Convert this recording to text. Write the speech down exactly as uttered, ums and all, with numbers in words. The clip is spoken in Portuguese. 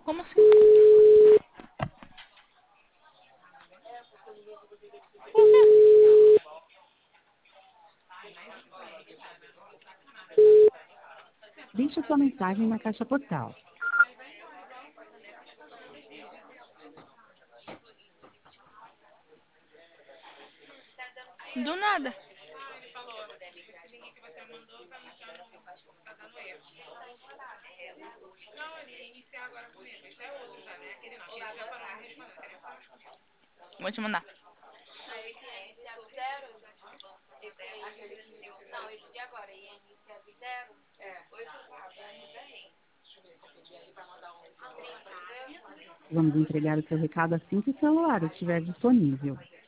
Como assim? Por quê? Deixe sua mensagem na caixa postal. Do nada. Vou te mandar. Vamos entregar o seu recado assim que o celular estiver disponível.